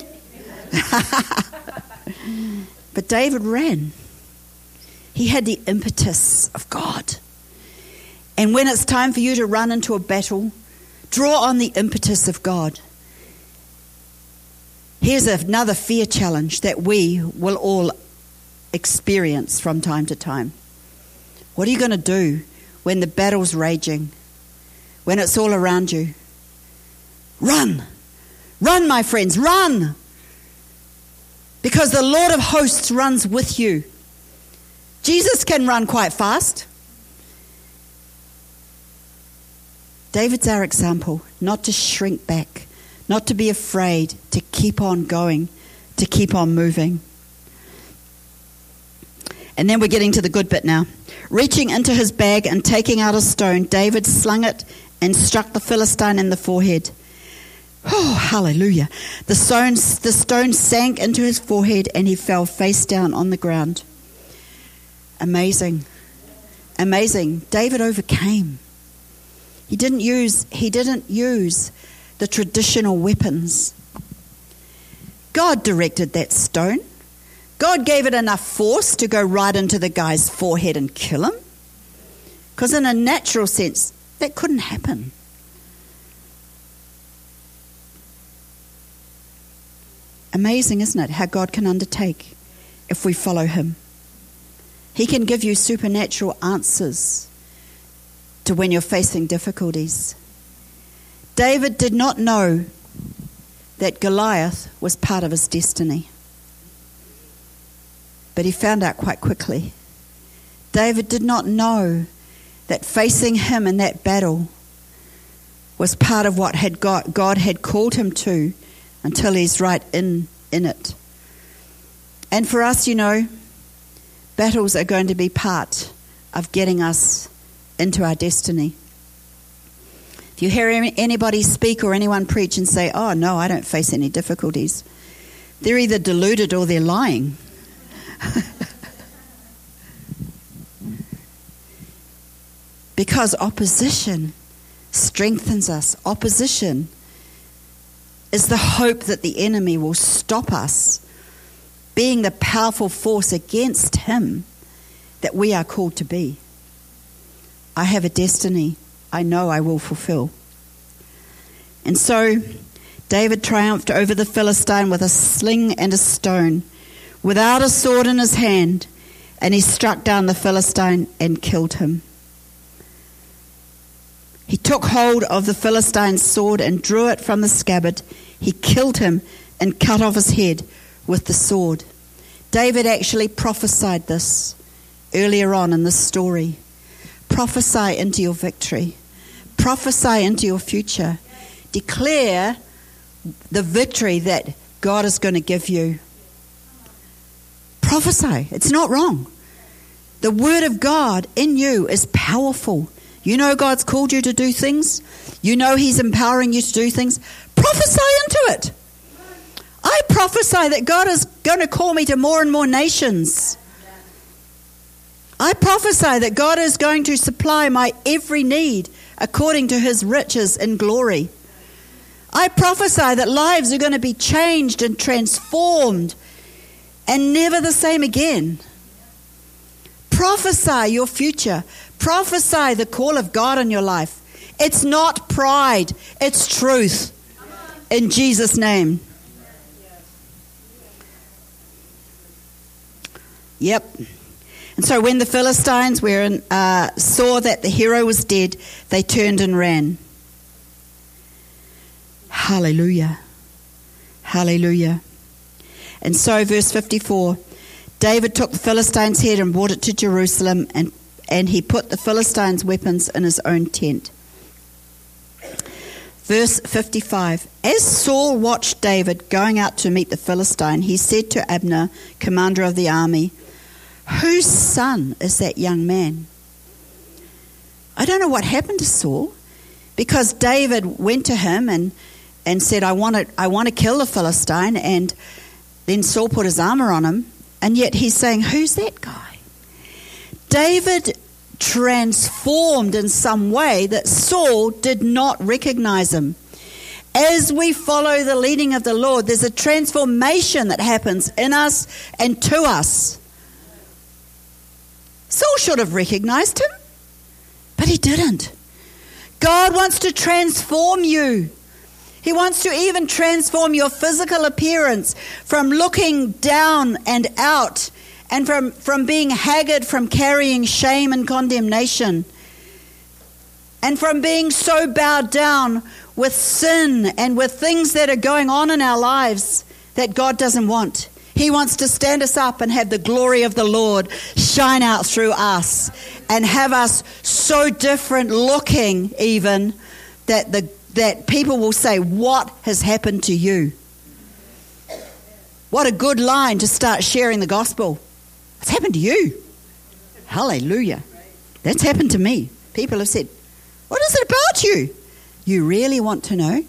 But David ran. He had the impetus of God. And when it's time for you to run into a battle, draw on the impetus of God. Here's another fear challenge that we will all experience from time to time. What are you going to do when the battle's raging, when it's all around you? Run. Run, my friends, run. Because the Lord of hosts runs with you. Jesus can run quite fast. David's our example, not to shrink back, not to be afraid, to keep on going, to keep on moving. And then we're getting to the good bit now. Reaching into his bag and taking out a stone, David slung it and struck the Philistine in the forehead. Oh, hallelujah. The stone sank into his forehead and he fell face down on the ground. Amazing. Amazing. David overcame. He didn't use the traditional weapons. God directed that stone. God gave it enough force to go right into the guy's forehead and kill him. Because in a natural sense, that couldn't happen. Amazing, isn't it, how God can undertake if we follow him. He can give you supernatural answers to when you're facing difficulties. David did not know that Goliath was part of his destiny. But he found out quite quickly. David did not know that facing him in that battle was part of what God had called him to until he's right in it. And for us, battles are going to be part of getting us into our destiny. If you hear anybody speak or anyone preach and say, oh no, I don't face any difficulties, they're either deluded or they're lying. Because opposition strengthens us. Opposition is the hope that the enemy will stop us being the powerful force against him that we are called to be. I have a destiny I know I will fulfill. And so David triumphed over the Philistine with a sling and a stone, without a sword in his hand, and he struck down the Philistine and killed him. He took hold of the Philistine's sword and drew it from the scabbard. He killed him and cut off his head with the sword. David actually prophesied this earlier on in this story. Prophesy into your victory. Prophesy into your future. declare the victory that God is going to give you. Prophesy. It's not wrong. The word of God in you is powerful. You know God's called you to do things. You know He's empowering you to do things. Prophesy into it. I prophesy that God is going to call me to more and more nations. I prophesy that God is going to supply my every need according to His riches in glory. I prophesy that lives are going to be changed and transformed and never the same again. Prophesy your future. Prophesy the call of God in your life. It's not pride, it's truth. In Jesus' name. Yep. And so when the Philistines saw that the hero was dead, they turned and ran. Hallelujah. Hallelujah. And so, verse 54, David took the Philistines' head and brought it to Jerusalem, and he put the Philistines' weapons in his own tent. Verse 55, as Saul watched David going out to meet the Philistine, he said to Abner, commander of the army, whose son is that young man? I don't know what happened to Saul, because David went to him and said, I want to kill the Philistine, and then Saul put his armor on him, and yet he's saying, who's that guy? David transformed in some way that Saul did not recognize him. As we follow the leading of the Lord, there's a transformation that happens in us and to us. Saul should have recognized him, but he didn't. God wants to transform you. He wants to even transform your physical appearance from looking down and out, and from being haggard from carrying shame and condemnation, and from being so bowed down with sin and with things that are going on in our lives that God doesn't want. He wants to stand us up and have the glory of the Lord shine out through us and have us so different looking even that people will say, what has happened to you? What a good line to start sharing the gospel. What's happened to you? Hallelujah. That's happened to me. People have said, what is it about you? You really want to know?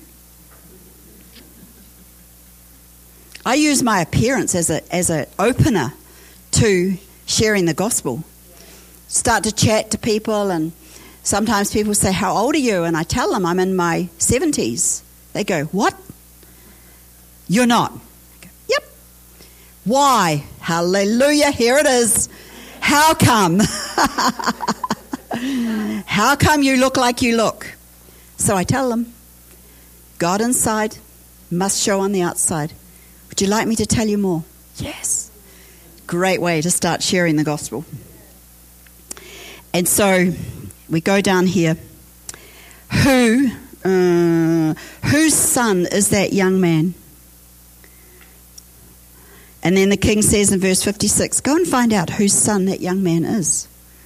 I use my appearance as an opener to sharing the gospel. Start to chat to people, and sometimes people say, how old are you? And I tell them I'm in my 70s. They go, what? You're not? I go, yep. Why? Hallelujah, here it is. How come? How come you look like you look? So I tell them, God inside must show on the outside. Would you like me to tell you more? Yes. Great way to start sharing the gospel. And so we go down here. Whose son is that young man? And then the king says in verse 56, go and find out whose son that young man is.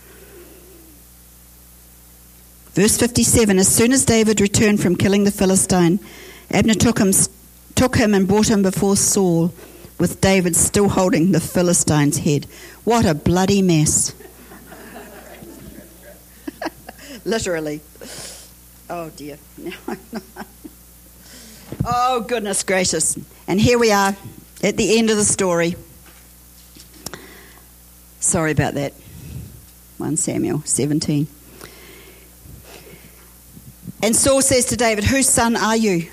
Verse 57, as soon as David returned from killing the Philistine, Abner took him and brought him before Saul, with David still holding the Philistine's head. What a bloody mess. Literally. Oh dear. Oh goodness gracious. And here we are at the end of the story. Sorry about that. 1 Samuel 17. And Saul says to David, whose son are you?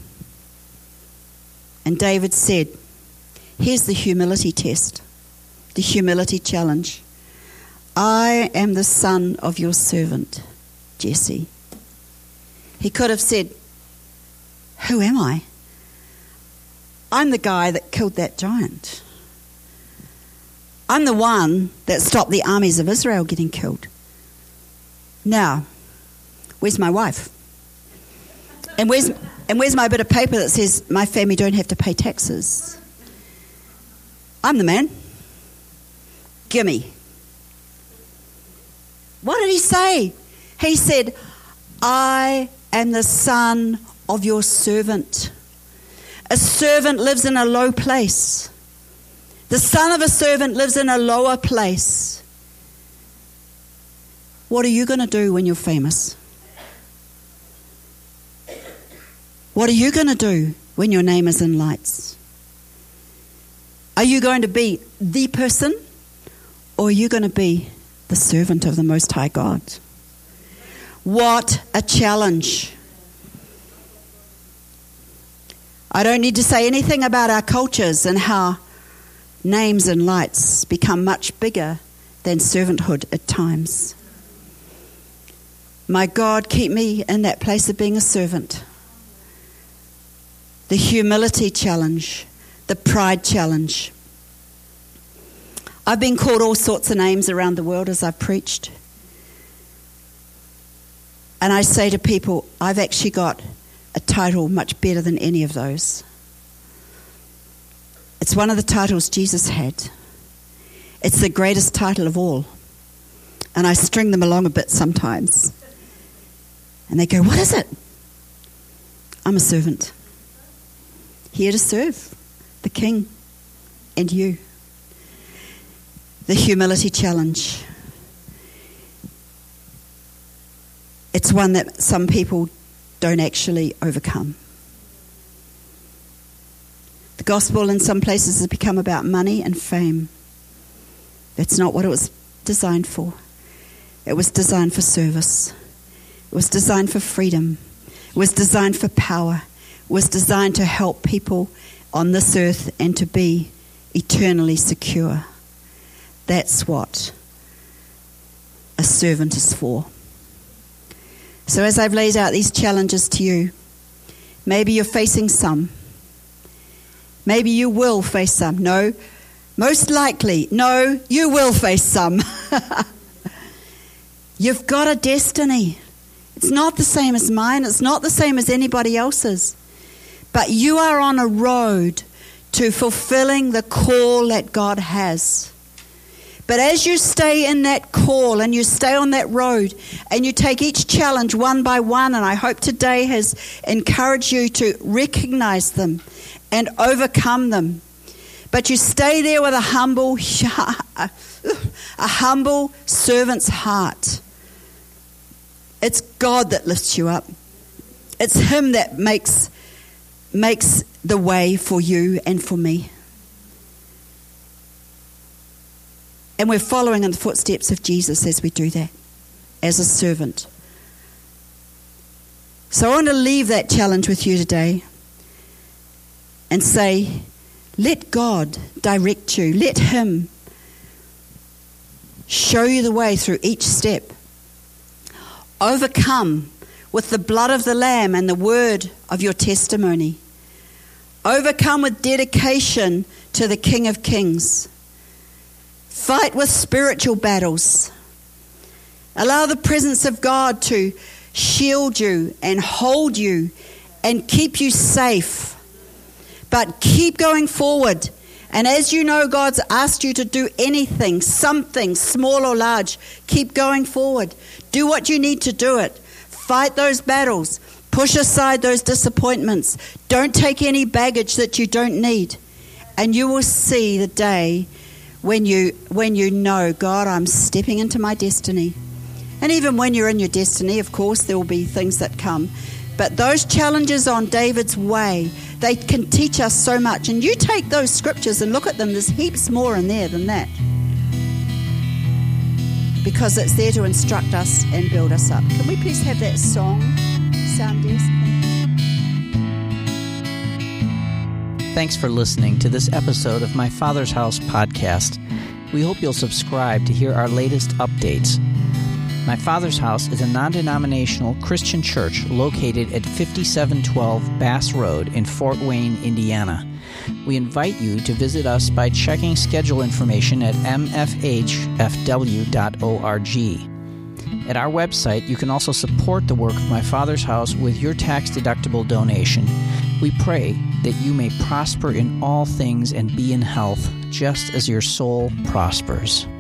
And David said, here's the humility test, the humility challenge. I am the son of your servant, Jesse. He could have said, who am I? I'm the guy that killed that giant. I'm the one that stopped the armies of Israel getting killed. Now, where's my wife? And where's my bit of paper that says my family don't have to pay taxes? I'm the man. Gimme. What did he say? He said, I am the son of your servant. A servant lives in a low place. The son of a servant lives in a lower place. What are you going to do when you're famous? What are you going to do when your name is in lights? Are you going to be the person, or are you going to be the servant of the Most High God? What a challenge. I don't need to say anything about our cultures and how names and lights become much bigger than servanthood at times. My God, keep me in that place of being a servant. The humility challenge, the pride challenge. I've been called all sorts of names around the world as I've preached. And I say to people, I've actually got a title much better than any of those. It's one of the titles Jesus had. It's the greatest title of all. And I string them along a bit sometimes. And they go, what is it? I'm a servant. Here to serve the King and you. The humility challenge. It's one that some people don't actually overcome. The gospel in some places has become about money and fame. That's not what it was designed for. It was designed for service. It was designed for freedom. It was designed for power. It was designed to help people on this earth and to be eternally secure. That's what a servant is for. So as I've laid out these challenges to you, maybe you're facing some. Maybe you will face some. No, most likely, no, you will face some. You've got a destiny. It's not the same as mine. It's not the same as anybody else's. But you are on a road to fulfilling the call that God has. But as you stay in that call and you stay on that road and you take each challenge one by one, and I hope today has encouraged you to recognize them and overcome them. But you stay there with a humble servant's heart. It's God that lifts you up. It's Him that makes the way for you and for me. And we're following in the footsteps of Jesus as we do that, as a servant. So I want to leave that challenge with you today and say, let God direct you. Let Him show you the way through each step. Overcome with the blood of the Lamb and the word of your testimony. Overcome with dedication to the King of Kings. Fight with spiritual battles. Allow the presence of God to shield you and hold you and keep you safe. But keep going forward. And as you know God's asked you to do anything, something, small or large, keep going forward. Do what you need to do it. Fight those battles. Push aside those disappointments. Don't take any baggage that you don't need. And you will see the day when you know, God, I'm stepping into my destiny. And even when you're in your destiny, of course, there will be things that come. But those challenges on David's way, they can teach us so much. And you take those scriptures and look at them. There's heaps more in there than that. Because it's there to instruct us and build us up. Can we please have that song, sound desk? Thanks for listening to this episode of My Father's House podcast. We hope you'll subscribe to hear our latest updates. My Father's House is a non-denominational Christian church located at 5712 Bass Road in Fort Wayne, Indiana. We invite you to visit us by checking schedule information at mfhfw.org. At our website, you can also support the work of My Father's House with your tax-deductible donation. We pray that you may prosper in all things and be in health, just as your soul prospers.